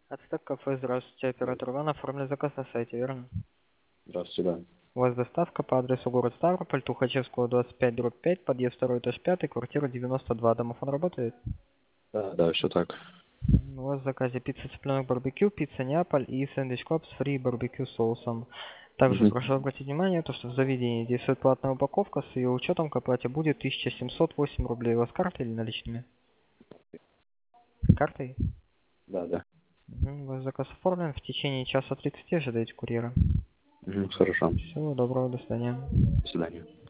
Ацтек кафе, здравствуйте, оператор Иван, оформлен заказ на сайте, верно? Здравствуйте, да. У вас доставка по адресу город Ставрополь, Тухачевского, 25/5, подъезд 2, этаж 5, квартира 92. Домофон работает? Да, все так. У вас в заказе пицца цыпленок барбекю, пицца Неаполь и сэндвич клаб с фри барбекю соусом. Также Мгм. прошу обратить внимание, то, что в заведении действует платная упаковка, с ее учетом к оплате будет 1708 рублей. У вас картой или наличными? Картой? Да. Ваш заказ оформлен. В течение часа 30 ожидайте курьера. Хорошо. Всего доброго, до свидания. До свидания.